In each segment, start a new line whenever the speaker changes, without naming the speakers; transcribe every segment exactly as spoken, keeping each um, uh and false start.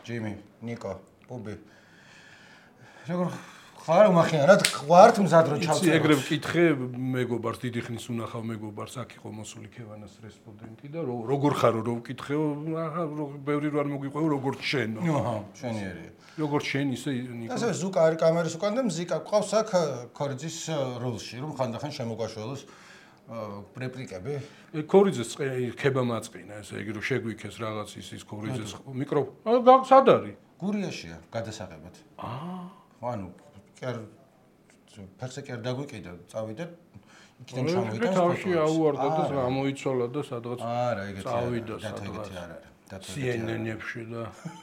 ჯიმი, ნიკო, პუბი. როგორ ხარ უმახიანად ვართ მზად რომ ჩავწერო.
იცი ეგრე ვკითხე მეგობარს დიდი ხნის უნახავ მეგობარს აქ იყო მოსული ქევანას რესპონდენტი და როგორ ხარო რომ ვკითხეო ბევრი რო არ მოგვიყვეო როგორც შენო.
აჰა, შენიერია.
როგორც შენ ისე ნიკო.
ასე ზუკა არის კამერის უკან და მზიკა ყავს აქ ქორიძის როლში რომ ხანდახან შემოგაშველოს რეპლიკები.
ქორიძეს ხება მაწყინა ესე იგი რომ შეგვიქეს რაღაც ის ის ქორიძეს მიკროფონი სად არის?
გურიაშია გადასაღებად. აა. ანუ კერ ფეხზე კერ დაგვიყიდა წავიდა იქიდან ჩამოვიდა
თავში აუარდა და გამოიცვალა და სადღაც
არა ეგეთი
წავიდა
სადღაც არ არის
C N N-ებში და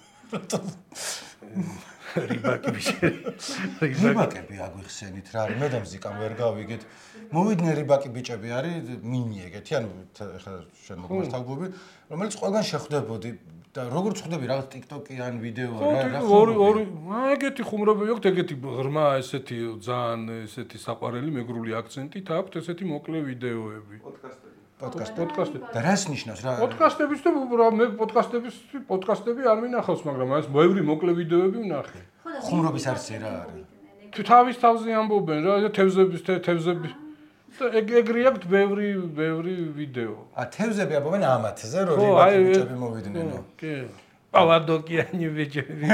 რიბაკი ბიჭები
რიბაკები აგვიხსენით რა არის მე და მზიკამ ვერ გავიგეთ მოვიდნენ რიბაკი ბიჭები არის მინი ეგეთი ანუ ხა შენ მოგმართავები რომელიც ყველგან შეხვდებოდი და როგორც ხვდები რაღაც TikTok-იან ვიდეო რა რა
ორი ორი ეგეთი ხუმრობები აქვს ეგეთი ღრმა ესეთი ძალიან ესეთი საყვარელი მეგრული აქცენტით აქვს ესეთი მოკლე ვიდეოები
პოდკასტები პოდკასტი
პოდკასტები
და რას ნიშნავს რა
პოდკასტების და მე პოდკასტების პოდკასტები არ მინახავს მაგრამ ეს ბევრი მოკლე ვიდეოები ვნახე
ხუმრობის არსი რა არის
თუ თავის თავზე ამბობენ რა თევზების თევზები ეგ ეგრე აქვს ბევრი ბევრი ვიდეო.
ა თევზები ამბობენ ამათზე რომ რიბაკი ბიჭები მოვიდნენ.
კი. პავადოკიანი ბიჭები.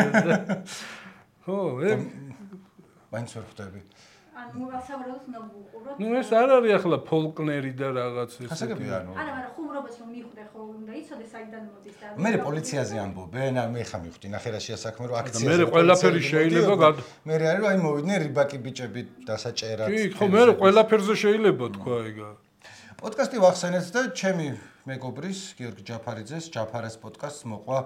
ხო, ეგ
მაინც ვერ ხვდები.
ანუ მოსაუბროთ ნაბუყუროთ.
ნუ ეს არ არის ახლა ფოლკნერი და რაღაც
ესეთი. ასაკები ანუ.
არა, მაგრამ ხუმრობას რომ მიხვდე ხო უნდა იცოდე საიდან მოდის და
მე პოლიციაზე ამბობენ, ან მე ხა მივხვდი ნახერაშია საქმე რომ აქციაზე.
მე ყველაფერი შეიძლება
მე არის რომ აი მოვიდნენ რიბაკი ბიჭები დასაჭერად.
კი, ხო მე ყველაფერზე შეიძლება თქვა ეგა.
პოდკასტი ვახსენეთ და ჩემი მეგობრის გიორგი ჯაფარიძეს ჯაფარას პოდკასტს მოყვა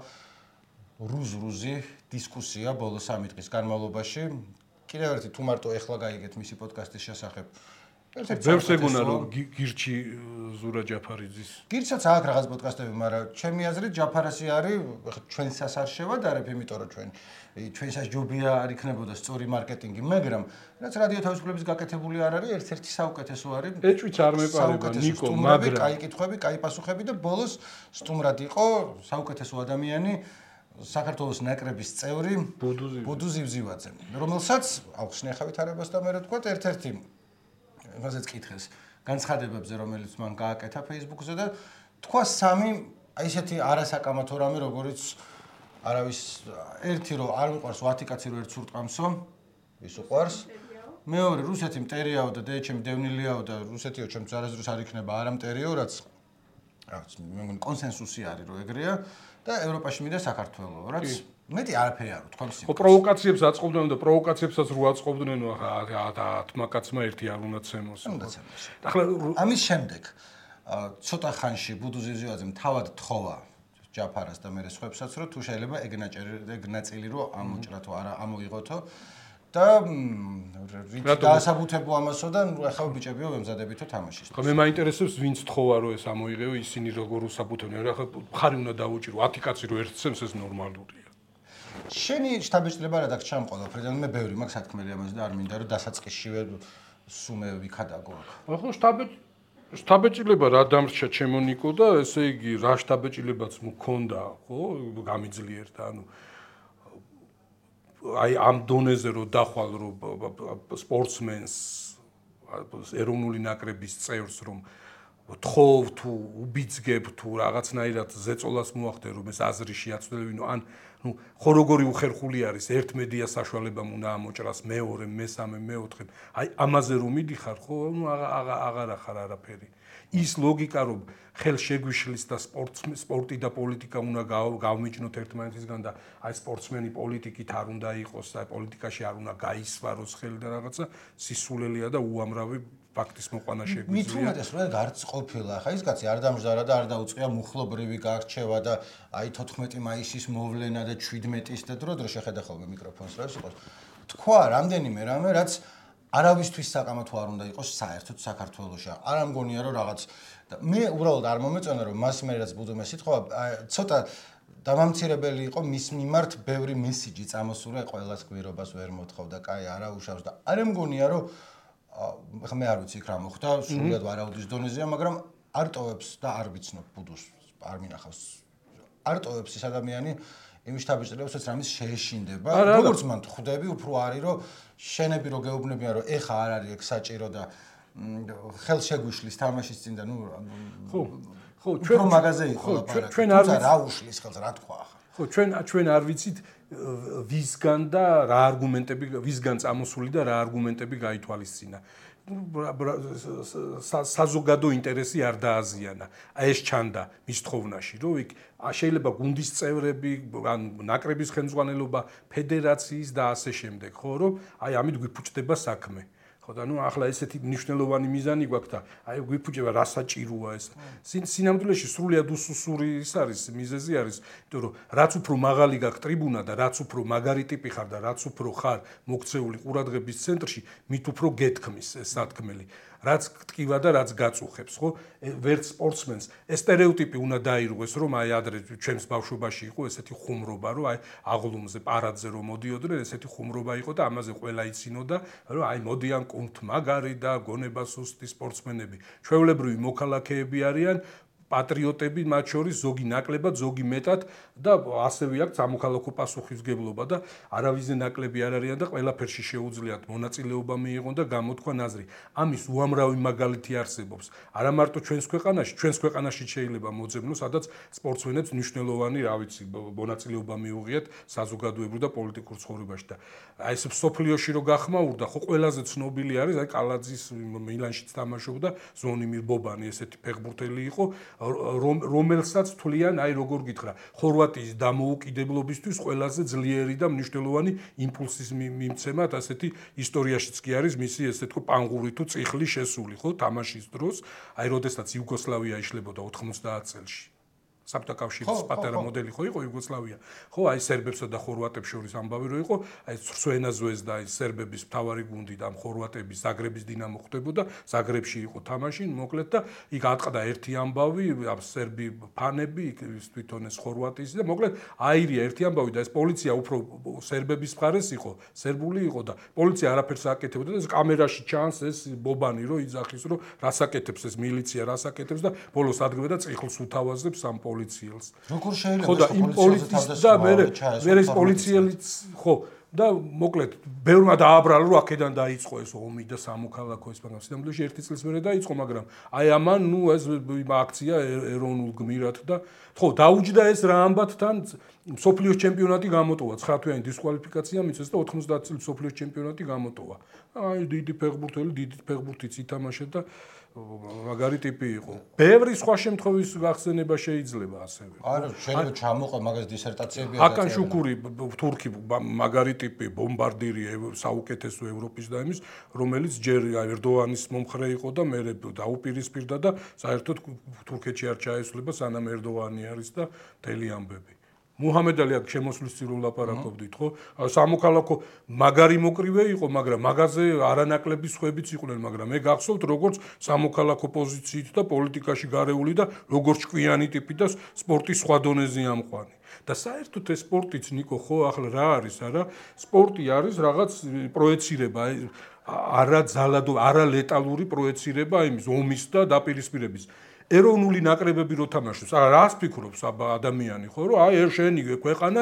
რუზ-რუზი დისკუსია ბოლო სამი დღის განმავლობაში. კიდევ ერთი თუ მარტო ეხლა გაიგეთ მისი პოდკასტის შესახებ.
ბევრს ეგონა რომ გირჩი ზურა ჯაფარიძის.
გირჩაც აქვს რაღაც პოდკასტები, მაგრამ ჩემი აზრით ჯაფარასი არის ჩვენსას არ შევადარებ, იმიტომ რომ ჩვენ ჩვენსას ჯობია არ იქნებოდა სწორი მარკეტინგი, მაგრამ რაც რადიო თავისუფლების გაკეთებული არ არის, ერთ-ერთი საუკეთესო არის.
ეჭვიც არ მეპარება ნიკო, მაგრამ
კაი კითხვები, კაი პასუხები და ბოლოს სტუმრად იყო საუკეთესო ადამიანი საქართველოს ნაკრების წევრი ბუდუზი ვზივაძე, რომელსაც ავხსნე ხავით არებას და მე რა თქვა ერთ-ერთი იმაზეც კითხეს განცხადებებზე, რომელიც მან გააკეთა Facebook-ზე და თქვა სამი აი ესეთი არასაკამათო რამე, როგორც არავის ერთი რომ არ მიყვარს ვათიკაცი რო ერთ სურტყამსო, ის უყვარს. მეორე რუსეთი მტერიაო და დეჩემ დევნილიაო და რუსეთიო ჩემ ზარაზრუს არ იქნება არა მტერიო, რაც რაც მე მგონი კონსენსუსი არის რომ ეგრეა. და ევროპაში მინდა საქართველო, რაც მეტი არაფერი არ თქვა სიმღერას.
ხო პროვოკაციებს აწყობდნენ და პროვოკაციებსაც რო აწყობდნენ, ახლა ათმაკაცმა ერთი არ უნდა ცემოს.
უნდა ცემოს.
ახლა
ამის შემდეგ ცოტა ხანში ბუდუზი ვზივაძემ თავად თხოვა ჯაფარას და მე სხვებსაც რომ თუ შეიძლება ეგ ნაჭერი ეგ ნაწილი რო ამოჭრათო არა ამოიღოთო და რით დაასაბუთებო ამასო და ახლა ბიჭებიო ვემზადებითო თამაშის.
ხო მე მაინტერესებს ვინც თხოვა რომ ეს ამოიღეო ისინი როგორ უსაბუთებდნენ. ახლა ხარი უნდა დაუჭირო ათი კაცი რო ერთ ცემს ეს ნორმალურია.
შენი შტაბ-ეჭილება რა დაგჭამ ყველაფრიდან მე ბევრი მაქვს სათქმელი ამაზე და არ მინდა რომ დასაწყისშივე სუმე ვიქადაგო.
ახლა შტაბ შტაბ-ეჭილება რა დამრჩა ჩემო ნიკო და ესე იგი რა შტაბ-ეჭილებაც მქონდა ხო გამიძლიერდა ანუ აი ამ დონეზე რომ დახვალ რომ სპორტსმენს ეროვნული ნაკრების წევრს რომ თხოვ თუ უბიძგებ თუ რაღაცნაირად ზეწოლას მოახდე რომ ეს აზრი შეაცვლევინო ან ნუ ხო როგორი უხერხული არის ერთ მედია საშუალებამ უნდა ამოჭრას მეორე მესამე მეოთხე აი ამაზე რომ მიდიხარ ხო ნუ აღარ ახარ არაფერი ის ლოგიკა რომ ხელ შეგვიშლის და სპორტი და პოლიტიკა უნდა გავმიჯნოთ ერთმანეთისგან და აი სპორტსმენი პოლიტიკით არ უნდა იყოს და პოლიტიკაში არ უნდა გაისვაროს ხელი და რაღაცა სისულელია და უამრავი ფაქტის მოყვანა შეგვიძლია.
მით უმეტეს რომ გარც ყოფილა, ხა ის კაცი არ დამჟდარა და არ დაუწყია მუხლობრივი გარჩევა და აი თოთხმეტი მაისის მოვლენა და შვიდმეტის და დრო დრო შეხედა ხოლმე მიკროფონს რა იყოს. თქვა რამდენიმე რამე რაც არავისთვის საკამათო არ უნდა იყოს საერთოდ საქართველოში. არ ამგონია რომ რაღაც და მე უბრალოდ არ მომეწონა რომ მას მე რაც ბუდუმე სიტყვა ცოტა დამამცირებელი იყო მის მიმართ ბევრი მესიჯი წამოსულა ყველას გვირობას ვერ მოთხოვ და კაი არა უშავს და არ ამგონია რომ მე არ ვიცი იქ რა მოხდა სულად ვარაუდის დონეზეა მაგრამ არ ტოვებს და არ ვიცნობ ბუდუს არ მინახავს არ ტოვებს ის ადამიანი იმის თავისწრებს რამის შეეშინდება. როგორც მან ხვდები, უფრო არის რომ შენები რო გეუბნებიან რომ ეხა არ არის ეგ საჭირო და ხელშეგვიშლის თამაშის წინ და ნუ
ხო ხო ჩვენ
მაგაზე იყო ლაპარაკი. ჩვენ არ რა უშლის ხელს რა თქვა ახლა.
ხო ჩვენ ჩვენ არ ვიცით ვისგან და რა არგუმენტები ვისგან წამოსული და რა არგუმენტები გაითვალისწინა. საზოგადო ინტერესი არ დააზიანა. აი ეს ჩანდა მის თხოვნაში, რომ იქ შეიძლება გუნდის წევრები, ან ნაკრების ხელმძღვანელობა, ფედერაციის და ასე შემდეგ, ხო, რომ აი ამით გვიფუჭდება საქმე. ხო და ნუ ახლა ესეთი მნიშვნელოვანი მიზანი გვაქვს და აი გვიფუჭება რა საჭიროა ეს. სინამდვილეში სრულიად უსუსური ის არის მიზეზი არის, იმიტომ რომ რაც უფრო მაღალი გაქვს ტრიბუნა და რაც უფრო მაგარი ტიპი ხარ და რაც უფრო ხარ მოქცეული ყურადღების ცენტრში, მით უფრო გეთქმის ეს სათქმელი. რაც ტკივა და რაც გაწუხებს, ხო? ვერც სპორტსმენს ეს სტერეოტიპი უნდა დაირღვეს, რომ აი ადრე ჩვენს ბავშვობაში იყო ესეთი ხუმრობა, რომ აი აღლუმზე პარადზე რომ მოდიოდნენ, ესეთი ხუმრობა იყო და ამაზე ყველა იცინოდა, რომ აი მოდიან კუნთ მაგარი და გონება სუსტი სპორტსმენები. ჩვეულებრივი მოქალაქეები არიან პატრიოტები, მათ შორის ზოგი ნაკლებად, ზოგი მეტად და ასევე აქვს სამოქალაქო პასუხისმგებლობა და არავისზე ნაკლები არ არიან და ყველაფერში შეუძლიათ მონაწილეობა მიიღონ და გამოთქვა ნაზრი. ამის უამრავი მაგალითი არსებობს. არა მარტო ჩვენს ქვეყანაში, ჩვენს ქვეყანაში შეიძლება მოძებნოს, სადაც სპორტსმენებს მნიშვნელოვანი, რა ვიცი, მონაწილეობა მიუღიათ საზოგადოებრივ და პოლიტიკურ ცხოვრებაში და აი ეს სოფლიოში რო გახმაურდა, ხო ყველაზე ცნობილი არის აი კალაძის მილანშიც თამაშობდა ზონიმირ ბობანი, ესეთი ფეხბურთელი იყო. რომელსაც თვლიან აი როგორ გითხრა ხორვატიის დამოუკიდებლობისთვის ყველაზე ძლიერი და მნიშვნელოვანი იმპულსის მიმცემად ასეთი ისტორიაშიც კი არის მისი ესე თქო პანგური თუ წიხლი შესული ხო თამაშის დროს აი როდესაც იუგოსლავია იშლებოდა ოთხმოცდაათ წელში საბჭოთა კავშირის პატარა მოდელი ხო იყო იუგოსლავია ხო აი სერბებსა და ხორვატებს შორის ამბავი რო იყო აი სვენაზოეს და აი სერბების მთავარი გუნდი და ხორვატების ზაგრების დინამო ხდებოდა ზაგრებში იყო თამაში მოკლედ და იქ ატყდა ერთი ამბავი სერბი ფანები იქ თვითონ ეს ხორვატიის და მოკლედ აირია ერთი ამბავი და ეს პოლიცია უფრო სერბების მხარეს იყო სერბული იყო და პოლიცია არაფერს აკეთებდა და ეს კამერაში ჩანს ეს ბობანი რო იძახის რომ რასაკეთებს ეს მილიცია რასაკეთებს და ბოლოს ადგება და წიხლს უთავაზებს ამ პოლიციელს.
როგორ შეიძლება
ხო და იმ პოლიციის და მე მე ეს პოლიციელიც ხო და მოკლედ ბევრმა დააბრალა რომ აქედან დაიწყო ეს ომი და სამოქალაქო ეს მაგრამ სინამდვილეში ერთი წლის მერე დაიწყო მაგრამ აი ამან ნუ ეს აქცია ეროვნულ გმირად და ხო დაუჯდა ეს რა ამბათთან სოფლიოს ჩემპიონატი გამოტოვა ცხრა თვიანი დისკვალიფიკაცია მიწეს და ოთხმოცდაათ წლის სოფლიოს ჩემპიონატი გამოტოვა. აი დიდი ფეხბურთელი დიდი ფეხბურთიც ითამაშა და მაგარი ტიპი იყო. ბევრი სხვა შემთხვევის გახსენება შეიძლება ასევე.
არა, შეიძლება ჩამოყვა მაგას დისერტაციები
აკან შუქური თურქი მაგარი ტიპი, ბომბარდირი საუკეთესო ევროპის და იმის, რომელიც ჯერ ერდოანის მომხრე იყო და მე დაუპირისპირდა და საერთოდ თურქეთში არ ჩაესვლება სანამ ერდოანი არის და მთელი ამბები. მუჰამედ ალი აქ შემოსვლის წინ ლაპარაკობდით, ხო? სამოქალაქო მაგარი მოკრივე იყო, მაგრამ მაგაზე არანაკლები სხვებიც იყვნენ, მაგრამ მე გახსოვთ როგორც სამოქალაქო პოზიციით და პოლიტიკაში გარეული და როგორც ჭკვიანი ტიპი და სპორტის სხვა დონეზე ამყვანი. და საერთოდ ეს სპორტიც ნიკო ხო ახლა რა არის, არა? სპორტი არის რაღაც პროექცირება, არა ძალადო, არა ლეტალური პროექცირება იმის ომის და დაპირისპირების. ეროვნული ნაკრებები რო თამაშობს, არა რას ფიქრობს ადამიანი ხო, რომ აი შენი ქვეყანა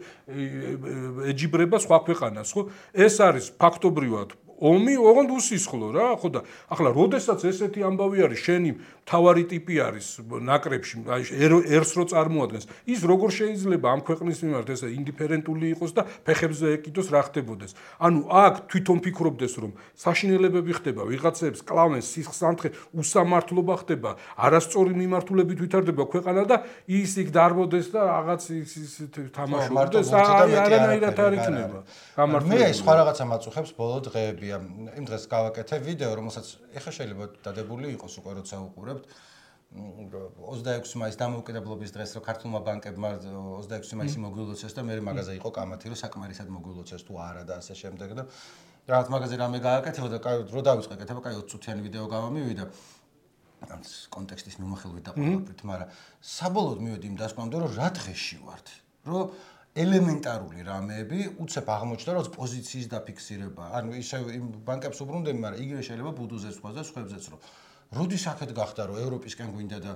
ეჯიბრება სხვა ქვეყანას, ხო? ეს არის ფაქტობრივად ომი, ოღონდ უსისხლო რა, ხო და ახლა როდესაც ესეთი ამბავი არის, შენი თავარი ტიპი არის ნაკრებში, აი ერს რო წარმოადგენს, ის როგორ შეიძლება ამ ქვეყნის მიმართ ესე ინდიფერენტული იყოს და ფეხებზე ეკიდოს რა ხდებოდეს. ანუ აქ თვითონ ფიქრობდეს რომ საშინელებები ხდება, ვიღაცებს კლავენ სისხლსანთხე, უსამართლობა ხდება, არასწორი მიმართულებით ვითარდება ქვეყანა და ის იქ დარბოდეს და რაღაც ის თამაშობს და არანაირად არ იქნება.
მე ეს სხვა რაღაცა მაწუხებს ბოლო დღეები იმ დღეს გავაკეთე ვიდეო, რომელსაც ეხა შეიძლება დადებული იყოს უკვე როცა უყურებთ. ოცდაექვსი მაისის დამოუკიდებლობის დღეს რო ქართულმა ბანკებმა ოცდაექვსი მაისი მოგვილოცეს და მე მაგაზე იყო კამათი რომ საკმარისად მოგვილოცეს თუ არა და ასე შემდეგ და რაღაც მაგაზე რამე გააკეთებო და კაი რო დავიწყე კეთება, კაი ოცი წუთიანი ვიდეო გამომივიდა. ამ კონტექსტის მიმოხილვით და ყველაფრით, მაგრამ საბოლოოდ მივედი იმ დასკვნამდე რომ რა დღეში ვართ. რომ ელემენტარული რამეები უცებ აღმოჩნდა რომ პოზიციის დაფიქსირება. ანუ ისე იმ ბანკებს უბრუნდები, მაგრამ იგივე შეიძლება ბუდუზეც სხვა და სხვებზეც რომ როდის აქეთ გახდა რომ ევროპისკენ გვინდა და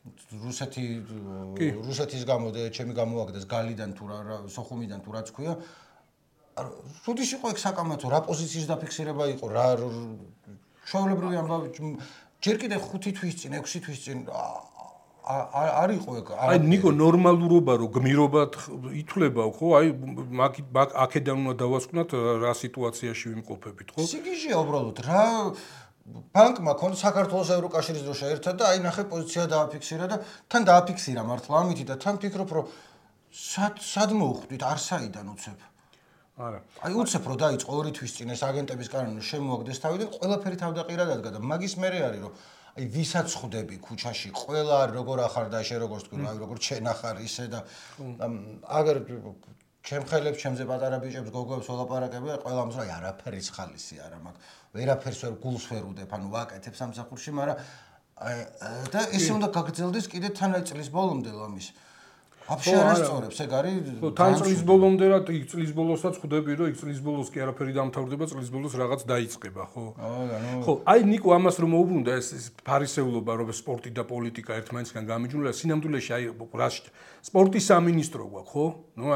რუსეთი რუსეთის გამო და ჩემი გამოაგდეს გალიდან თუ რა სოხუმიდან თუ რაც ქვია როდის იყო ეგ საკამათო რა პოზიციის დაფიქსირება იყო რა ჩვეულებრივი ამბავი ჯერ კიდე ხუთი თვის წინ ექვსი თვის წინ არ იყო ეგ
აი ნიკო ნორმალურობა რო გმირობად ითვლება ხო აი მაგ აქედან უნდა დავასკვნათ რა სიტუაციაში ვიმყოფებით ხო
სიგიჟეა უბრალოდ რა ბანკმა ქონდა საქართველოს ევროკავშირის დრო შეერთდა და აი ნახე პოზიცია დააფიქსირა და თან დააფიქსირა მართლა ამითი და თან ფიქრობ რომ სად სად მოვხვდით არსაიდან უცებ
არა
აი უცებ რომ დაიწყო ორი თვის წინ ეს აგენტების კანონი შემოაგდეს თავიდან ყველაფერი თავდაყირად ადგა და მაგის მერე არის რომ აი ვისაც ხვდები ქუჩაში ყველა როგორ ახარ და შე როგორ თქვი აი როგორ ჩენ ახარ ისე და აგერ ჩემ ხელებს ჩემზე პატარა ბიჭებს გოგოებს ველაპარაკები ყველამ ზრა არაფერის ხალისი არა მაგ ვერაფერს ვერ გულს ვერ უდებ ანუ ვაკეთებ სამსახურში მაგრამ და ისე უნდა გაგრძელდეს კიდე თან აი წლის ბოლომდე ლომის აფშე არასწორებს ეგ არის
თან წლის ბოლომდე რა იქ წლის ბოლოსაც ხვდები რომ იქ წლის ბოლოს კი არაფერი დამთავრდება წლის ბოლოს რაღაც დაიწყება ხო ხო აი ნიკო ამას რომ მოუბრუნდა ეს ფარისეულობა რომ სპორტი და პოლიტიკა ერთმანეთისგან გამიჯნულია სინამდვილეში აი რა სპორტის სამინისტრო გვაქვს ხო ნუ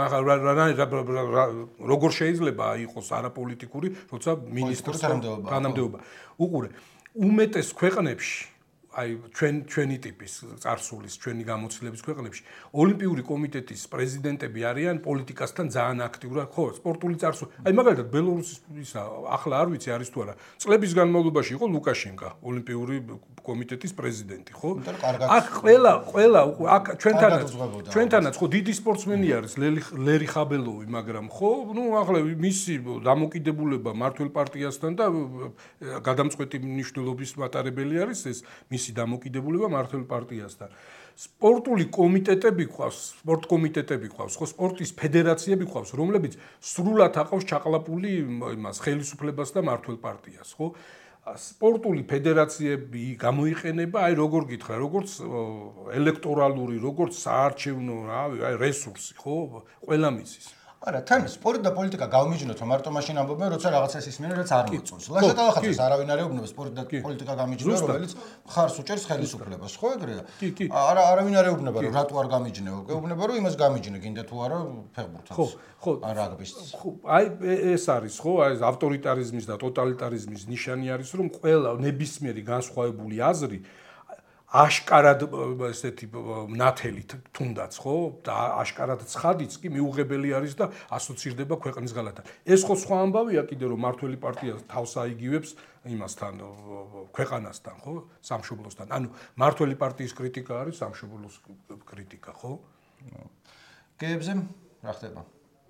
როგორ შეიძლება იყოს არაპოლიტიკური როცა მინისტრის თანამდებობა უყურე უმეტეს ქვეყნებში აი ჩვენ ჩვენი ტიპის წარსულის ჩვენი გამოცდილების ქვეყნებში ოლიმპიური კომიტეტის პრეზიდენტები არიან პოლიტიკასთან ძალიან აქტიურად ხო სპორტული წარსული აი მაგალითად ბელორუსის ისა ახლა არ ვიცი არის თუ არა წლების განმავლობაში იყო ლუკაშენკა ოლიმპიური კომიტეტის პრეზიდენტი ხო აქ ყველა ყველა აქ ჩვენთანაც ჩვენთანაც ხო დიდი სპორტსმენი არის ლერი ხაბელოვი მაგრამ ხო ნუ ახლა მისი დამოკიდებულება მართლ პარტიასთან და გადამწყვეტი მნიშვნელობის მატარებელი არის ეს მისი დამოკიდებულება მართლ პარტიასთან. სპორტული კომიტეტები ყავს, სპორტ კომიტეტები ყავს, ხო სპორტის ფედერაციები ყავს, რომლებიც სრულად აყავს ჩაყლაპული იმას ხელისუფლებას და მართლ პარტიას, ხო? სპორტული ფედერაციები გამოიყენება, აი როგორ გითხრა, როგორც ელექტორალური, როგორც საარჩევნო, რავი, აი რესურსი, ხო? ყველა მისის.
არა, თან სპორტი და პოლიტიკა გავმიჯნოთ, მარტო მაშინ ამბობენ, როცა რაღაცას ისმენენ, რაც არ მოწონს. ლაშა დავახატეს, არავინ არ ეუბნება სპორტი და პოლიტიკა გამიჯნება, რომელიც მხარს უჭერს ხელისუფლებას, ხო ეგრეა? არა, არავინ არ ეუბნება, რომ რატო არ გამიჯნეო, ეუბნება, რომ იმას გამიჯნე, გინდა თუ არა ფეხბურთს.
ხო, ხო,
ან რაგბის.
ხო, აი ეს არის, ხო, აი ავტორიტარიზმის და ტოტალიტარიზმის ნიშანი არის, რომ ყველა ნებისმიერი განსხვავებული აზრი აშკარად ესეთი ნათელით თუნდაც ხო და აშკარად ცხადიც კი მიუღებელი არის და ასოცირდება ქვეყნის ღალატთან. ეს ხო სხვა ამბავია კიდე რომ მართველი პარტია თავს აიგივებს იმასთან ქვეყანასთან ხო სამშობლოსთან. ანუ მართველი პარტიის კრიტიკა არის სამშობლოს კრიტიკა ხო?
გეებზე რა ხდება?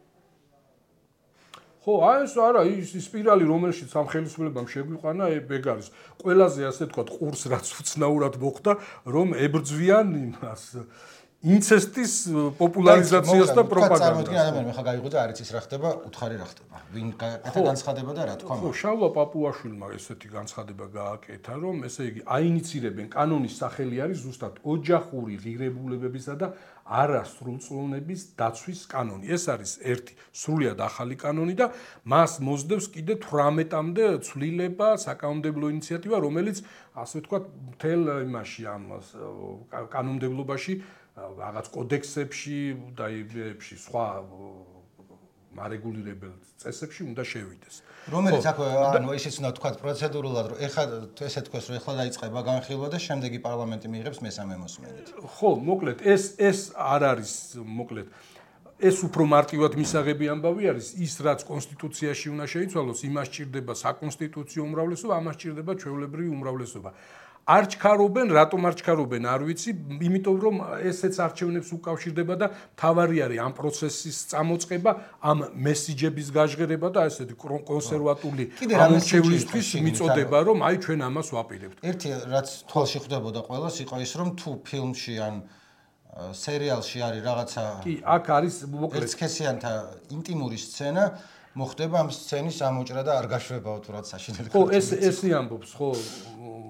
ხო, აი ეს არა, ის სპირალი, რომელშიც ამ ხელისუფლებამ შეგვიყვანა, ეგ არის. ყველაზე ასე თქვა, ყურს რაც უცნაურად მოხდა, რომ ებრძვიან იმას ინცესტის პოპულარიზაციას და პროპაგანდას.
წარმოიდგინე ადამიანი მე ხა გაიღვიძა, არ იცის რა ხდება, უთხარი რა ხდება. ვინ გააკეთა განცხადება და რა თქვა?
ხო, შალვა პაპუაშვილმა ესეთი განცხადება გააკეთა, რომ ესე იგი აინიცირებენ კანონის სახელი არის ზუსტად ოჯახური ღირებულებებისა და არასრულწლოვნების დაცვის კანონი. ეს არის ერთი სრულიად ახალი კანონი და მას მოსდევს კიდე თვრამეტამდე ცვლილება, საკანონმდებლო ინიციატივა, რომელიც ასე ვთქვათ, მთელ იმაში ამ კანონმდებლობაში რაღაც კოდექსებში და იმებში სხვა მარეგულირებელ წესებში უნდა შევიდეს.
რომელიც აქ ანუ ისიც უნდა თქვა პროცედურულად რომ ეხლა ესე თქვეს რომ ეხლა დაიწყება განხილვა და შემდეგი პარლამენტი მიიღებს მესამე მოსმენით.
ხო, მოკლედ ეს ეს არ არის მოკლედ ეს უფრო მარტივად მისაღები ამბავი არის ის რაც კონსტიტუციაში უნდა შეიცვალოს იმას ჭირდება საკონსტიტუციო უმრავლესობა ამას ჭირდება ჩვეულებრივი უმრავლესობა. არ ჩქარობენ, რატომ არ ჩქარობენ, არ ვიცი, იმიტომ რომ ესეც არჩევნებს უკავშირდება და თავარი არის ამ პროცესის წამოწყება, ამ მესიჯების გაჟღერება და ესეთი კონსერვატული ამორჩევლისთვის მიწოდება, რომ აი ჩვენ ამას ვაპირებთ.
ერთი რაც თვალში ხვდებოდა ყველას იყო ის, რომ თუ ფილმში ან სერიალში არის რაღაცა
კი, აქ არის მოკლედ
ერთსქესიანთა ინტიმური სცენა, მოხდება ამ სცენის ამოჭრა და არ გაშვებაო თუ რაც საშინელი.
ხო, ეს ესე ამბობს, ხო ხო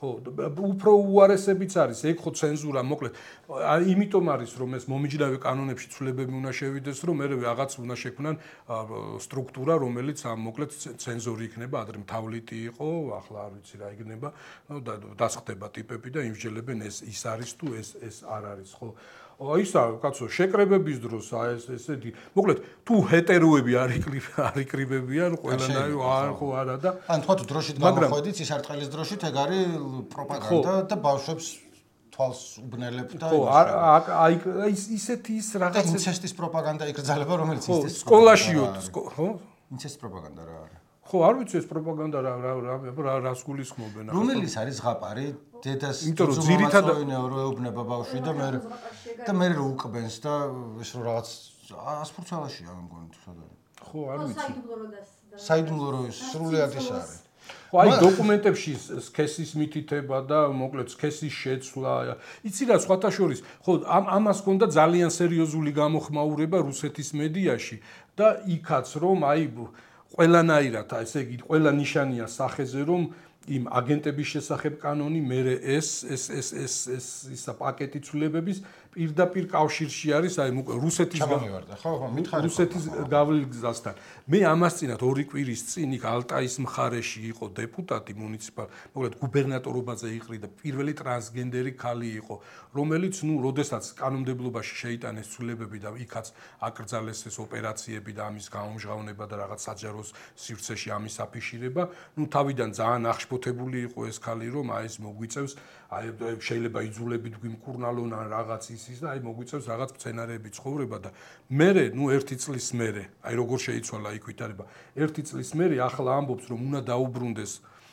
ხო, უფრო უარესებიც არის, ეგ ხო ცენზურა, მოკლედ. იმიტომ არის, რომ ეს მომიჯნავე კანონებში ცვლილებები უნდა შევიდეს, რომ მე რაღაც უნდა შექმნან სტრუქტურა, რომელიც ამ მოკლედ ცენზორი იქნება, ადრე მთავლიტი იყო, ახლა არ ვიცი რა იქნება, და დასხდება ტიპები და იმსჯელებენ ეს ის არის თუ ეს ეს არ არის, ხო? ისა, კაცო, შეკრებების დროს აი ეს ესეთი, მოკლედ, თუ ჰეტეროები არ არ იკრიბებიან, ყველანაირი არ ხო არა და
ან თქვა თუ დროშით გამოходит, სისარტყელის დროშით ეგ არის პროპაგანდა და ბავშვებს თვალს უბნელებთ და
ხო, აი აი ისეთი ის რაღაც
ინცესტის პროპაგანდა იკრძალება, რომელიც
ინცესტის სკოლაშიო, ხო?
ინცესტის პროპაგანდა რა არის?
ხო, არ ვიცი ეს პროპაგანდა რა რა რას გულისხმობენ ახლა.
რომელიც არის ზღაპარი დედას
იმიტომ რომ ძირითადად
რო ეუბნება ბავშვი და მე და მე რო უკბენს და ეს რო რაღაც ასფურცალაშია მე მგონი თუ სადა.
ხო, არ ვიცი.
საიდუმლო რო სრულიად ის არის.
ხო, აი დოკუმენტებში სქესის მითითება და მოკლედ სქესის შეცვლა. იცი რა სხვათა შორის, ხო, ამ ამას ჰქონდა ძალიან სერიოზული გამოხმაურება რუსეთის მედიაში და იქაც რომ აი ყველანაირად, ესე იგი, ყველა ნიშანია სახეზე, რომ იმ აგენტების შესახებ კანონი მე ეს ეს ეს ეს ეს ისა პაკეტი ცვლილებების პირდაპირ კავშირში არის, აი რუსეთის
გამომივარდა, ხო, ხო, მითხარი.
რუსეთის გავლენასთან. მე ამას წინათ ორი კვირის წინ იქ ალტაის მხარეში იყო დეპუტატი მუნიციპალ, მოკლედ გუბერნატორობაზე იყრიდა პირველი ტრანსგენდერი ქალი იყო, რომელიც ნუ როდესაც კანონმდებლობაში შეიტანეს ცვლილებები და იქაც აკრძალეს ეს ოპერაციები და ამის გამომჟღავნება და რაღაც საჯაროს სივრცეში ამის აფიშირება, ნუ თავიდან ძალიან აღშფოთებული იყო ეს ქალი, რომ აი ეს მოგვიწევს, აი შეიძლება იძულებით გვიმკურნალონ ან რაღაც ის და აი მოგვიწევს რაღაც სცენარები ცხოვრება და მერე, ნუ ერთი წლის მერე, აი როგორ შეიცვალა იქ ვითარება. ერთი წლის მერე ახლა ამბობს, რომ უნდა დაუბრუნდეს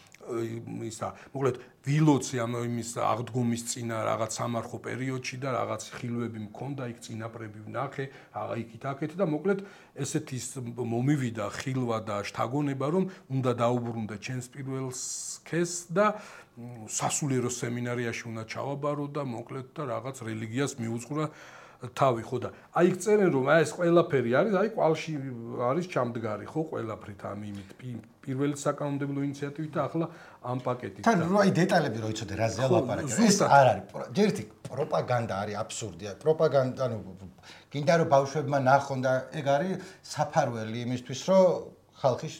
ისა, მოკლედ ვილოცი ამ იმის აღდგომის წინა რაღაც სამარხო პერიოდში და რაღაც ხილვები მქონდა, იქ წინაპრები ვნახე, აღა იქით აქეთ და მოკლედ ესეთი მომივიდა ხილვა და შთაგონება, რომ უნდა დაუბრუნდე ჩემს პირველ სქესს და სასულიერო სემინარიაში უნდა ჩავაბარო და მოკლედ და რაღაც რელიგიას მიუძღვრა თავი, ხო და აი იქ წერენ რომ აი ეს ყველაფერი არის, აი კვალში არის ჩამდგარი, ხო, ყველაფრით ამ იმით პირველი საკანონმდებლო ინიციატივით და ახლა ამ პაკეტით.
თან რო აი დეტალები რო იცოდე რაზე ლაპარაკია. ეს არ არის. ერთი პროპაგანდა არის აბსურდია. პროპაგანდა, ანუ გინდა რომ ბავშვებმა ნახონ და ეგ არის საფარველი იმისთვის, რომ ხალხის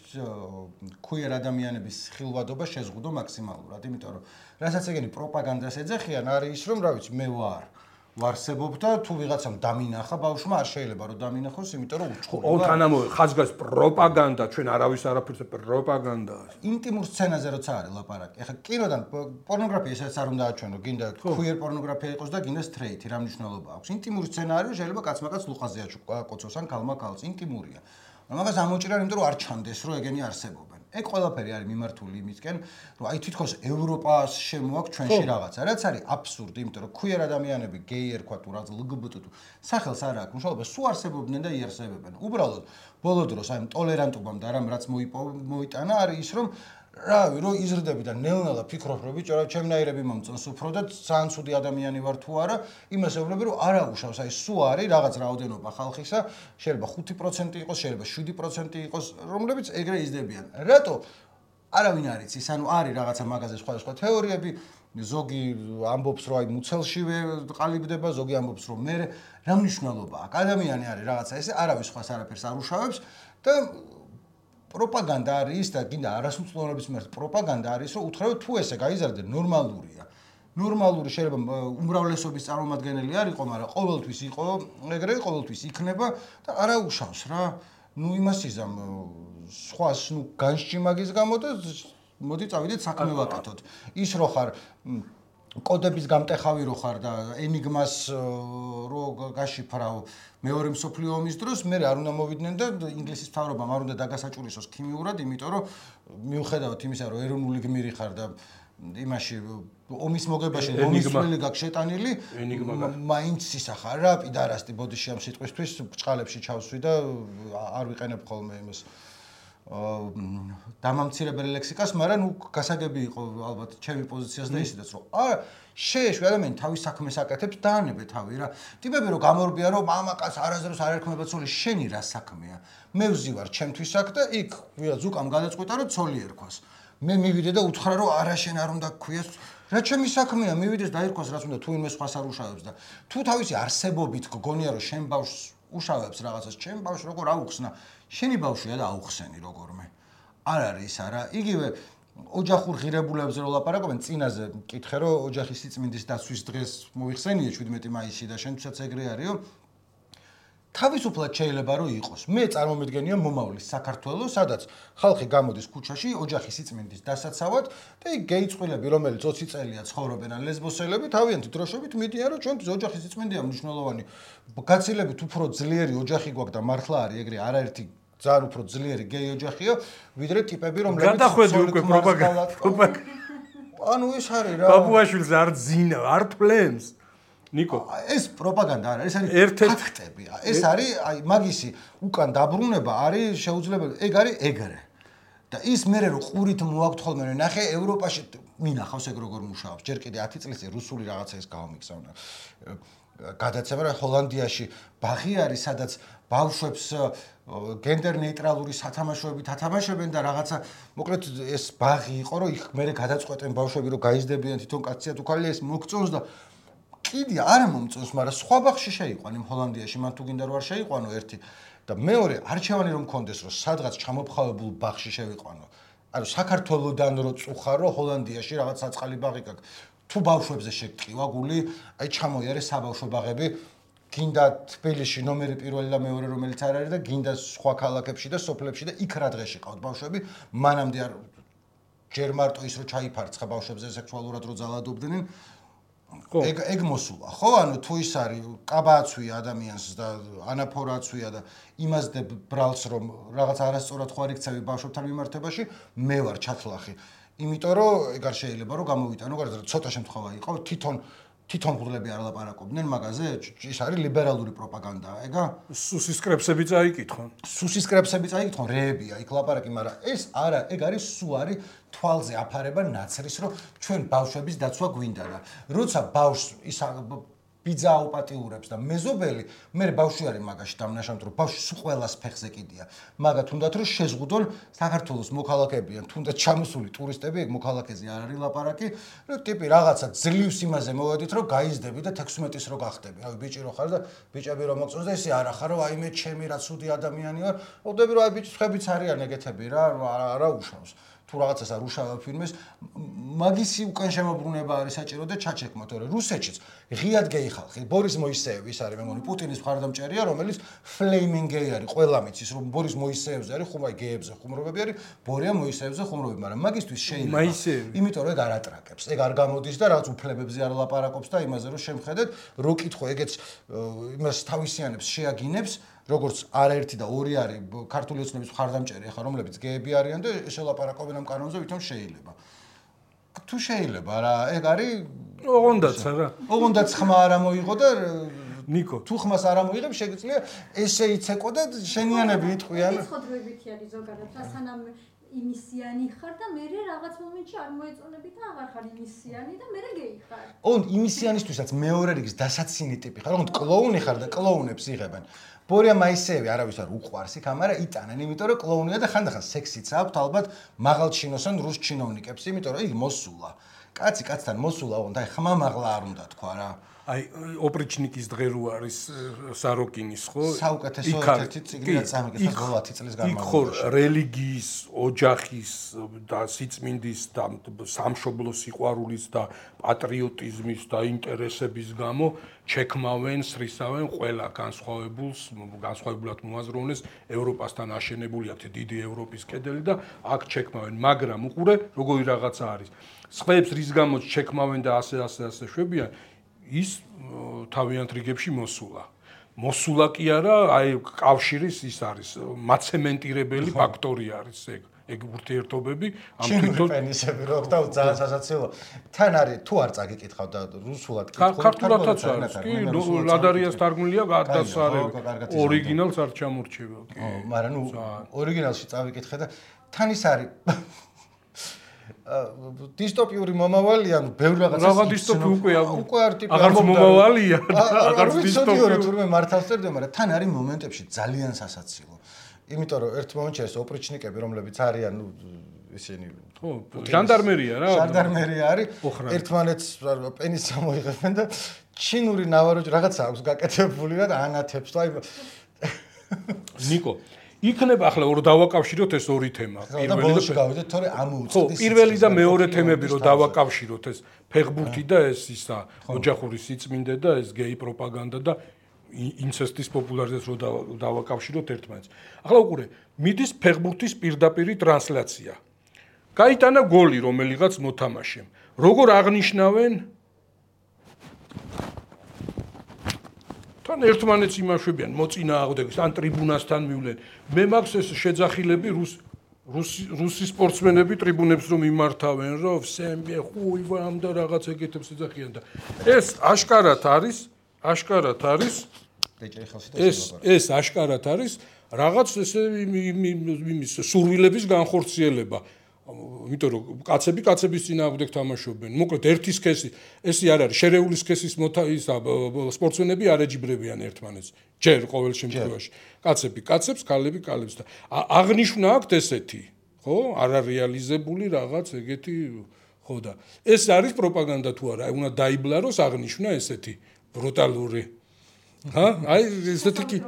queer ადამიანების ხილვადობა შეზღუდო მაქსიმალურად, იმიტომ რომ რასაც ეგენი პროპაგანდას ეძახიან, არის ის რომ რა ვიცი, მე ვარ ვარსებობ და თუ ვიღაცამ დამინახა ბავშვმა არ შეიძლება რომ დამინახოს, იმიტომ რომ უჩხურება.
ო თანამოე ხაზგას პროპაგანდა, ჩვენ არავის არაფერს პროპაგანდაა.
ინტიმურ სცენაზე როცა არის ლაპარაკი. ეხლა კინოდან პორნოგრაფია ესაც არ უნდა აჩვენო, გინდა queer პორნოგრაფია იყოს და გინდა straight, რა მნიშვნელობა აქვს. ინტიმური სცენა არის, შეიძლება კაცმა კაცს ლუხაზე აკოცოს ან ქალმა ქალს, ინტიმურია. მაგას ამოჭირან, იმიტომ რომ არ ჩანდეს, რომ ეგენი არსებობენ. ეგ ყველაფერი არის მიმართული იმისკენ, რომ აი თვითონ ევროპას შემოაქვს ჩვენში რაღაცა, რაც არის აბსურდი, იმიტომ რომ queer ადამიანები, gay ერქვა თუ რაღაც L G B T თუ სახელს არ აქვს მნიშვნელობა, სულ არსებობდნენ და იარსებებენ. უბრალოდ ბოლო დროს აი ტოლერანტობამ და რამ რაც მოიტანა არის ის, რომ რავი, რომ იზრდები და ნელ-ნელა ფიქრობ, რომ ბიჭო, რა ჩემნაირები მომწონს უფრო და ძალიან ცუდი ადამიანი ვარ თუ არა, იმას ეუბნები, რომ არა უშავს, აი სულ არის რაღაც რაოდენობა ხალხისა, შეიძლება ხუთი პროცენტი იყოს, შეიძლება შვიდი პროცენტი იყოს, რომლებიც ეგრე იზრდებიან. რატო? არავინ არ იცის, ანუ არის რაღაცა მაგაზე სხვადასხვა თეორიები, ზოგი ამბობს, რომ აი მუცელშივე ყალიბდება, ზოგი ამბობს, რომ მე რა მნიშვნელობა აქვს? ადამიანი არის რაღაცა ესე, არავის სხვას არაფერს არ უშავებს და პროპაგანდა არის და გინდა არასრულწლოვნების მიმართ პროპაგანდა არის, რომ უთხრევთ თუ ესე გაიზარდე ნორმალურია. ნორმალური შეიძლება უმრავლესობის წარმომადგენელი არ იყო, მაგრამ ყოველთვის იყო, ეგრე ყოველთვის იქნება და არა უშავს რა. ნუ იმას იზამ სხვას ნუ განსჭი მაგის გამო და მოდი წავიდეთ საქმე ვაკეთოთ. ის რო ხარ კოდების გამტეხავი რო ხარ და ენიგმას რო გაშიფრავ მეორე მსოფლიო ომის დროს მე არ უნდა მოვიდნენ და ინგლისის მთავრობამ არ უნდა დაგასაჭურისოს ქიმიურად, იმიტომ რომ მიუხედავად იმისა, რომ ეროვნული გმირი ხარ და იმაში ომის მოგებაში ომის წვლილი გაქვს შეტანილი, მაინც ისა ხარ რა, პიდარასტი ბოდიში ამ სიტყვისთვის ბრჭყალებში ჩავსვი და არ ვიყენებ ხოლმე იმას დამამცირებელი ლექსიკას, მაგრამ ნუ გასაგები იყო ალბათ ჩემი პოზიციას და ისედაც რომ არა შეეშვი ადამიანი თავის საქმეს აკეთებს დაანებე თავი რა. ტიპები რომ გამორბია რომ მამაკაც არასდროს არ ერქმება ცოლი, შენი რა საქმეა? მე ვზივარ ჩემთვის აქ და იქ ვიღაც უკამ გადაწყვეტა რომ ცოლი ერქვას. მე მივიდე და უთხრა რომ არა შენ არ უნდა გქვიეს რა ჩემი საქმეა, მივიდეს დაირქვას რაც უნდა, თუ ინმე სხვას არ უშავებს და თუ თავისი არსებობით გგონია რომ შენ ბავშვს უშავებს რაღაცას, ჩემ ბავშვს როგორ აუხსნა, შენი ბავშვია და აუხსენი როგორმე. არ არის არა, იგივე ოჯახურ ღირებულებზე რო ლაპარაკობენ, წინაზე მკითხე რომ ოჯახის სიწმინდის დაცვის დღეს მოიხსენიე შვიდმეტი მაისი და შენთვისაც ეგრე არისო. თავისუფლად შეიძლება რომ იყოს. მე წარმომიდგენია მომავლის საქართველოს, სადაც ხალხი გამოდის ქუჩაში ოჯახის სიწმინდის დასაცავად და იქ გეიწყვილები, რომელიც ოცი წელია ცხოვრობენ ან ლესბოსელები, თავიანთი დროშებით მიდიან, რომ ჩვენთვის ოჯახის სიწმინდეა მნიშვნელოვანი. გაცილებით უფრო ძლიერი ოჯახი გვაქვს და მართლა არის ეგრე არაერთი ძალიან უფრო ძლიერი გეი ოჯახია, ვიდრე ტიპები, რომლებიც
გადახვედი უკვე პროპაგანდა.
ანუ ეს არის რა.
ბაბუაშვილს არ ძინა, არ ფლემს. ნიკო,
ეს პროპაგანდა არ არის, ეს არის ფაქტები. ეს არის, აი, მაგისი უკან დაბრუნება არის შეუძლებელი. ეგ არის ეგრე. და ის მერე რომ ყურით მოაქვთ ხოლმე, ნახე ევროპაში მინახავს ეგ როგორ მუშაობს. ჯერ კიდე ათი წლის წინ რუსული რაღაცა ის გავამიგზავნა. გადაცემა რა ჰოლანდიაში ბაღი არის, სადაც ბავშვებს გენდერ ნეიტრალური სათამაშოებით ათამაშებენ და რაღაცა, მოკლედ ეს ბაღი იყო, რომ იქ მერე გადაწყვეტენ ბავშვები რომ გაიზრდებიან თვითონ კაცია თუ ქალია, ეს მოგწონს და კიდე არ მომწონს, მაგრამ სხვა ბაღში შეიყვან იმ ჰოლანდიაში, მან თუ გინდა რომ არ შეიყვანო ერთი და მეორე არჩევანი რომ მქონდეს, რომ სადღაც ჩამოფხავებულ ბაღში შევიყვანო. ანუ საქართველოსდან რო წუხარო ჰოლანდიაში რაღაც საწყალი ბაღი გაქვს. თუ ბავშვებზე შეგტყივა გული, აი ჩამოიარე საბავშვო ბაღები, გინდა თბილისში ნომერი პირველი და მეორე რომელიც არ არის და გინდა სხვა ქალაქებში და სოფლებში და იქ რა დღეში ყავთ ბავშვები, მანამდე არ ჯერ მარტო ის რომ ჩაიფარცხა ბავშვებზე სექსუალურად რო ძალადობდნენ. ეგ ეგ მოსულა, ხო? ანუ თუ ის არის კაბააცვია ადამიანს და ანაფორაცვია და იმასდე ბრალს რომ რაღაც არასწორად ხო არ იქცევი ბავშვებთან მიმართებაში, მე ვარ ჩათლახი. იმიტომ რომ ეგ არ შეიძლება რომ გამოვიტანო, გარდა ცოტა შემთხვევა იყო, თვითონ თვითონ ხურლები არ ლაპარაკობდნენ მაგაზე, ის არის ლიბერალური პროპაგანდაა, ეგა?
სუსისკრებსები წაიკითხონ.
სუსისკრებსები წაიკითხონ, რეებია, იქ ლაპარაკი, მაგრამ ეს არა, ეგ არის სუ არის თვალზე აფარება ნაცრის, რომ ჩვენ ბავშვების დაცვა გვინდა და როცა ბავშვს ის ბიძა აუპატიურებს და მეზობელი, მე ბავშვი არის მაგაში დამნაშავედ, რომ ბავშვი სულ ყველას ფეხზე კიდია. მაგათ თუნდაც რომ შეზღუდონ საქართველოს მოქალაქეებიან, თუნდაც ჩამოსული ტურისტები, ეგ მოქალაქეზე არ არის ლაპარაკი, რომ ტიპი რაღაცა ძლივს იმაზე მოვედით, რომ გაიზდები და თექვსმეტის რო გახდები. რავი, ბიჭი რო ხარ და ბიჭები რო მოგწონს და ესე არა ხარ, რომ აი მე ჩემი რა ცუდი ადამიანი ვარ, ოდები რომ აი ბიჭს ხებიც არიან ეგეთები რა, არა უშავს. თუ რაღაცას არ უშავებ ფილმეს, მაგისი უკან შემოbrunება არის საჭირო და ჩაჩეკმა, თორე რუსეთშიც ღიად გეი ხალხი, ბორის მოისეევი ის არის, მე მგონი პუტინის მხარდამჭერია, რომელიც flaming gay არის, ყველა მიცის, რომ ბორის მოისეევზე არის, ხუმრობა გეებზე ხუმრობები არის, ბორია მოისეევზე ხუმრობები, მაგრამ მაგისთვის შეიძლება. იმიტომ რომ ეგ არ ატრაკებს, ეგ არ გამოდის და რაღაც უფლებებზე არ ლაპარაკობს და იმაზე რომ შემხედეთ, რო კითხო ეგეც იმას თავისიანებს შეაგინებს როგორც არაერთი და ორი არის ქართული ოცნების მხარდამჭერი ახლა რომლებიც გეები არიან და შელაპარაკობენ ამ კანონზე ვითომ შეიძლება. თუ შეიძლება რა, ეგ არის
ოღონდაც რა.
ოღონდაც ხმა არ მოიღო და
ნიკო,
თუ ხმას არ ამოიღებ, შეგიძლია ესე იცეკო და შენიანები იტყვიან.
ეს ხოდრებითი არის ზოგადად, რა სანამ იმისიანი ხარ და მე რაღაც მომენტში არ მოეწონები და აღარ ხარ იმისიანი და მე გეი ხარ.
ოღონდ იმისიანისთვისაც მეორე რიგის დასაცინი ტიპი ხარ, ოღონდ კლოუნი ხარ და კლოუნებს იღებენ. ბორია მაისეევი არავის არ უყვარს იქ, მაგრამ იტანენ, იმიტომ რომ კლოუნია და ხანდახან სექსიც აქვს, ალბათ მაღალ ჩინოსან რუს ჩინოვნიკებს, იმიტომ რომ იგი მოსულა. კაცი კაცთან მოსულა, ოღონდ აი ხმა მაღლა არ უნდა თქვა რა.
აი ოპრიჩნიკის დღე რო არის საროკინის ხო?
საუკეთესო ერთ-ერთი წიგნია წამიკითხა ბოლო ათი წლის განმავლობაში.
იქ ხო რელიგიის, ოჯახის და სიწმინდის და სამშობლოს სიყვარულის და პატრიოტიზმის და ინტერესების გამო ჩექმავენ, სრისავენ ყველა განსხვავებულს, განსხვავებულად მოაზროვნეს ევროპასთან აშენებული აქვს დიდი ევროპის კედელი და აქ ჩექმავენ, მაგრამ უყურე როგორი რაღაცა არის. სხვაებს რის გამოც ჩექმავენ და ასე ასე ასე შვებიან ის თავიანთ რიგებში მოსულა. მოსულა კი არა, აი კავშირის ის არის, მაცემენტირებელი ფაქტორი არის ეგ. ეგ ურთიერთობები
ამ თვითონ პენისები რო და ძალიან სასაცილო. თან არის თუ არ წაგიკითხავ და რუსულად კითხავ.
ქართულადაც არის. კი, ლადარიას თარგმნილია გადასარევი. ორიგინალს არ ჩამორჩება, კი.
მაგრამ ნუ ორიგინალში წავიკითხე და თან ის არის დისტოპიური მომავალია, ანუ ბევრ რაღაცას
რაღა დისტოპი უკვე
უკვე არ ტიპი
აღარც მომავალია და აღარც
დისტოპია, თურმე მართავს წერდა, მაგრამ თან არის მომენტებში ძალიან სასაცილო. იმიტომ რომ ერთ მომენტში ეს ოპრიჩნიკები, რომლებიც არიან, ნუ ისინი
ხო, ჟანდარმერია რა.
ჟანდარმერია არის. ერთმანეთს პენის ამოიღებენ და ჩინური ნავაროჯი რაღაცა აქვს გაკეთებული და ანათებს და აი
ნიკო იქნება ახლა რომ დავაკავშიროთ ეს ორი თემა.
პირველი და გავიდეთ, თორე ამოუწყდეს.
ხო, პირველი და მეორე თემები რომ დავაკავშიროთ ეს ფეხბურთი და ეს ისა ოჯახური სიწმინდე და ეს გეი პროპაგანდა და ინცესტის პოპულარიზაცია რომ დავაკავშიროთ ერთმანეთს. ახლა უყურე, მიდის ფეხბურთის პირდაპირი ტრანსლაცია. გაიტანა გოლი რომელიღაც მოთამაშემ. როგორ აღნიშნავენ? თან ერთმანეთს იმაშვებიან მოწინააღმდეგეს ან ტრიბუნასთან მივლენ. მე მაქვს ეს შეძახილები რუს რუსი სპორტსმენები ტრიბუნებს რომ იმართავენ, რომ всембе хуй вам და რაღაც ეგეთებს ეძახიან და ეს აშკარად არის, აშკარად არის ეს ეს აშკარად არის რაღაც ესე იმის სურვილების განხორციელება. იმიტომ რომ კაცები კაცების წინააღმდეგ თამაშობენ. მოკლედ ერთის სქესი, ესე არ არის შერეული სქესის ისა სპორტსმენები არ ეჯიბრებიან ერთმანეთს. ჯერ ყოველ შემთხვევაში. კაცები კაცებს, ქალები ქალებს და აღნიშნა აქვთ ესეთი, ხო? არარეალიზებული რაღაც ეგეთი, ხო და ეს არის პროპაგანდა თუ არა? აი უნდა დაიბლაროს აღნიშნა ესეთი ბრუტალური. ჰა? აი ესეთი კი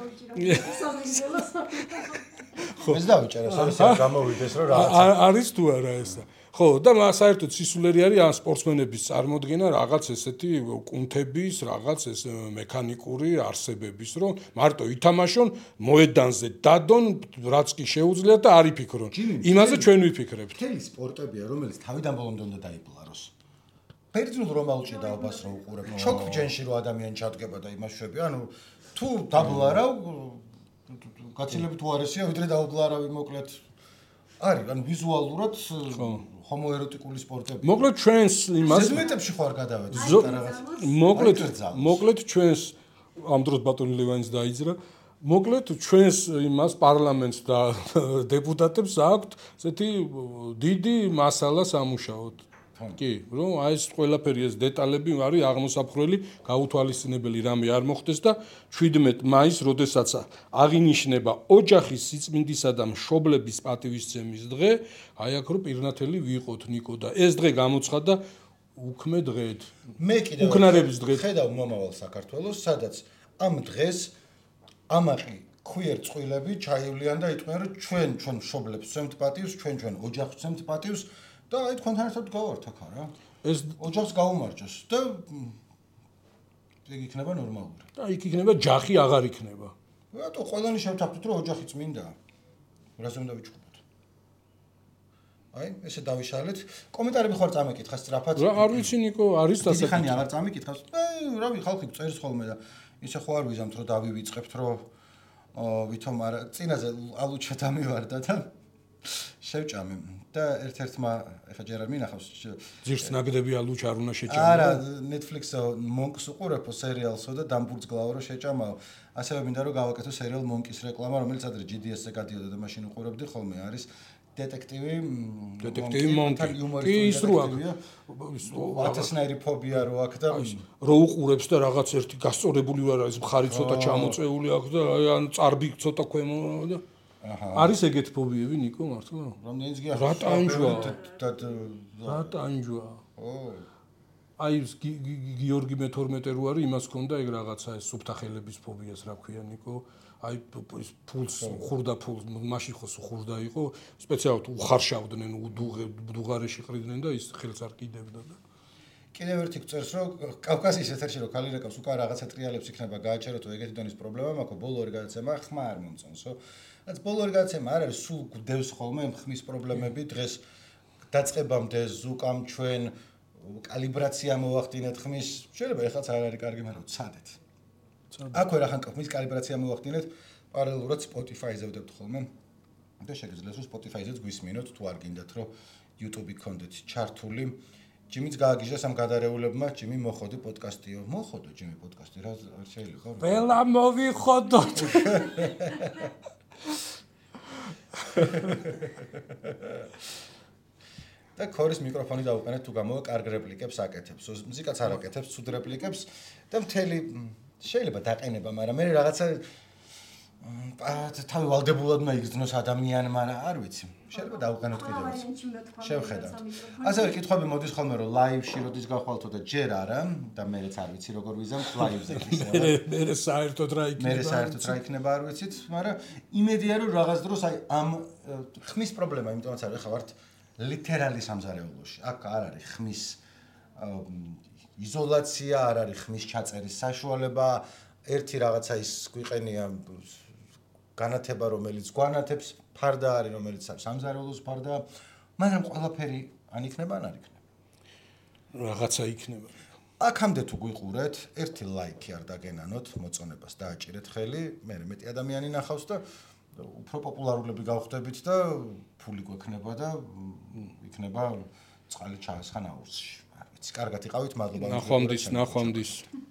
ეს დავიჭერე, სოლისია გამოვიდეს რომ რაღაცა
არის თუ არა ესა. ხო, და საერთოდ სისულერი არის ამ სპორტსმენების წარმოქმნა რაღაც ესეთი კუნთების, რაღაც ეს მექანიკური არსებების, რომ მარტო ითამაშონ, მოედანზე დადონ, რაც კი შეუძლიათ და არ იფიქრონ. იმაზე ჩვენ ვიფიქრებთ.
მთელი სპორტებია, რომელიც თავიდან ბოლომდე უნდა დაიბლაროს. ბერძნულ რომაულში დაობას რომ უყურებ, ჩოქბჯენში რომ ადამიანი ჩადგება და იმაშვები, ანუ თუ დაბლარავ გაცილებით უარესია, ვიდრე დაუბლარავი მოკლედ. არის, ანუ ვიზუალურად ჰომოეროტიკული სპორტები.
მოკლედ ჩვენს იმას
ზედმეტებში ხო არ გადავედი რაღაც.
მოკლედ მოკლედ ჩვენს ამ დროს ბატონი ლევანის დაიძრა. მოკლედ ჩვენს იმას პარლამენტს და დეპუტატებს აქვთ ესეთი დიდი მასალა სამუშაოდ. კი, რომ აი ეს ყველაფერი ეს დეტალები არის აღმოსაფხრელი, გაუთვალისწინებელი რამე არ მოხდეს და შვიდმეტ მაისს, როდესაც აღინიშნება ოჯახის სიწმინდისა და მშობლების პატივისცემის დღე, აი აქ რო პირნათელი ვიყოთ ნიკო და ეს დღე გამოცხადა უქმე დღედ.
მე კიდევ
უქნარების დღე.
ხედავ მომავალ საქართველოს, სადაც ამ დღეს ამაყი ქვიერ წყვილები ჩაივლიან და იტყვიან, რომ ჩვენ ჩვენ მშობლებს ვცემთ პატივს, ჩვენ ჩვენ ოჯახს ვცემთ პატივს. და აი თქვენთან ერთად გავართ აქ რა.
ეს
ოჯახს გაუმარჯოს და ეგ იქნება ნორმალური.
და იქ იქნება ჯახი აღარ იქნება.
რატო ყველანი შევთანხმდით რომ ოჯახი წმინდა? რაზე უნდა ვიჩქუბოთ? აი, ესე დავიშალეთ. კომენტარები ხარ წამეკითხა სწრაფად.
რა არ ვიცი ნიკო, არის
დასაკითხი. ხანი აღარ წამეკითხავს. აი, რავი, ხალხი წერს ხოლმე და ისე ხო არ ვიზამთ რომ დავივიწყებთ რომ ვითომ არა წინაზე ალუჩა დამივარდა და შევჭამე და ერთ-ერთმა ეხა ჯერ არ მინახავს
ძირს ნაგდები ალუჩა არ უნდა შეჭამო.
არა, Netflix-ო მონკს უყურებო სერიალსო და დამბურძგლავო რომ შეჭამაო. ასევე მინდა რომ გავაკეთო სერიალ მონკის რეკლამა, რომელიც ადრე ჯი დი ეს-ზე გადიოდა და მაშინ უყურებდი ხოლმე, არის დეტექტივი
დეტექტივი მონკი. კი ის რო აქვს
ათასნაირი ფობია რო აქვს და
რო უყურებს და რაღაც ერთი გასწორებული ვარ არის მხარი ცოტა ჩამოწეული აქვს და ან წარბი ცოტა ქვემო და არის ეგეთ ფობიები ნიკო მართლა?
რამდენიც გია?
რა ტანჯვა? რა ტანჯვა?
ო.
აი გიორგი მეთორმეტე რო არის იმას ქონდა ეგ რაღაცა ეს სუფთახელების ფობიას რა ქვია ნიკო? აი ფულს ხურდა ფულს მაშინ ხო ხურდა იყო სპეციალურად უხარშავდნენ უდუღარეში ყრიდნენ და ის ხელს არ კიდევდა და
კიდევ ერთი წერს რომ კავკასიის ეთერში რომ ქალი რეკავს უკან რაღაცა ტრიალებს იქნება გააჩეროთ ეგეთი დონის პრობლემა მაქვს ბოლო ორი გადაცემა ხმა არ მომწონსო რაც ბოლო ორი გადაცემა არ არის სულ გვდევს ხოლმე ხმის პრობლემები დღეს დაწყებამდე ზუკამ ჩვენ კალიბრაცია მოვახდინეთ ხმის შეიძლება ეხლაც არ არის კარგი მაგრამ ვცადეთ აქვე რახან ხმის კალიბრაცია მოვახდინეთ პარალელურად Spotify-ზე ვდებთ ხოლმე და შეგიძლიათ რომ Spotify-ზეც გვისმინოთ თუ არ გინდათ რომ YouTube-ი გქონდეთ ჩართული ჯიმიც გააგიჟეს ამ გადარეულებმა ჯიმი მოხოდი პოდკასტიო მოხოდო ჯიმი პოდკასტი რა შეიძლება
ყველა მოვიხოდოთ
და ქორის მიკროფონი დაუყენეთ თუ გამოვა კარგ რეპლიკებს აკეთებს მუსიკაც არ აკეთებს ცუდ რეპლიკებს და მთელი შეიძლება დაყენება მაგრამ მე რაღაცა თავი ვალდებულად უნდა იგრძნოს ადამიანმა, არ ვიცი. შეიძლება დავყენოთ კიდევ ერთ. შევხედავთ. ასევე კითხვები მოდის ხოლმე რომ ლაივში როდის გავხვალთო და ჯერ არა და მეც არ ვიცი როგორ ვიზამთ ლაივზე ისე.
მე მე საერთოდ რა იქნება.
მე საერთოდ რა იქნება არ ვიცით, მაგრამ იმედია რომ რაღაც დროს აი ამ ხმის პრობლემა, იმიტომაც არის ხა ვართ ლითერალი სამზარეულოში. აქ არ არის ხმის იზოლაცია, არ არის ხმის ჩაწერის საშუალება, ერთი რაღაცა ის გვიყენია განათება, რომელიც გვანათებს, ფარდა არის, რომელიც სამზარეულოს ფარდა, მაგრამ ყველაფერი ან იქნება, ან არ იქნება.
რაღაცა იქნება.
აქამდე თუ გვიყურეთ, ერთი ლაიქი არ დაგენანოთ, მოწონებას დააჭირეთ ხელი, მე მეტი ადამიანი ნახავს და უფრო პოპულარულები გავხდებით და ფული გვექნება და იქნება წყალი ჩაასხან აუზში. არ ვიცი, კარგად იყავით, მადლობა.
ნახვამდის, ნახვამდის.